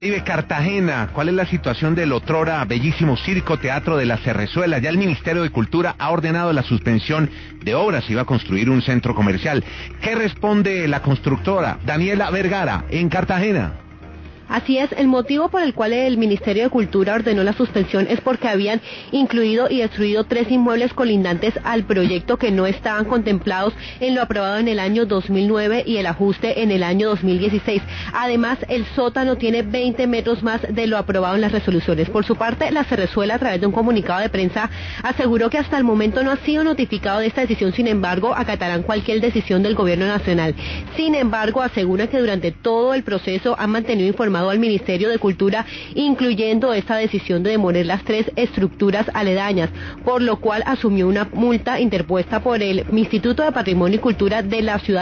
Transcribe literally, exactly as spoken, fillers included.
Vive Cartagena, ¿cuál es la situación del otrora bellísimo Circo Teatro de la Cerrezuela? Ya el Ministerio de Cultura ha ordenado la suspensión de obras, se iba a construir un centro comercial. ¿Qué responde la constructora Daniela Vergara en Cartagena? Así es, el motivo por el cual el Ministerio de Cultura ordenó la suspensión es porque habían incluido y destruido tres inmuebles colindantes al proyecto que no estaban contemplados en lo aprobado en el año dos mil nueve y el ajuste en el año dos mil dieciséis. Además, el sótano tiene veinte metros más de lo aprobado en las resoluciones. Por su parte, la Cerrezuela, a través de un comunicado de prensa, aseguró que hasta el momento no ha sido notificado de esta decisión, sin embargo, acatarán cualquier decisión del gobierno nacional. Sin embargo, asegura que durante todo el proceso han mantenido informado al Ministerio de Cultura, incluyendo esta decisión de demoler las tres estructuras aledañas, por lo cual asumió una multa interpuesta por el Instituto de Patrimonio y Cultura de la ciudad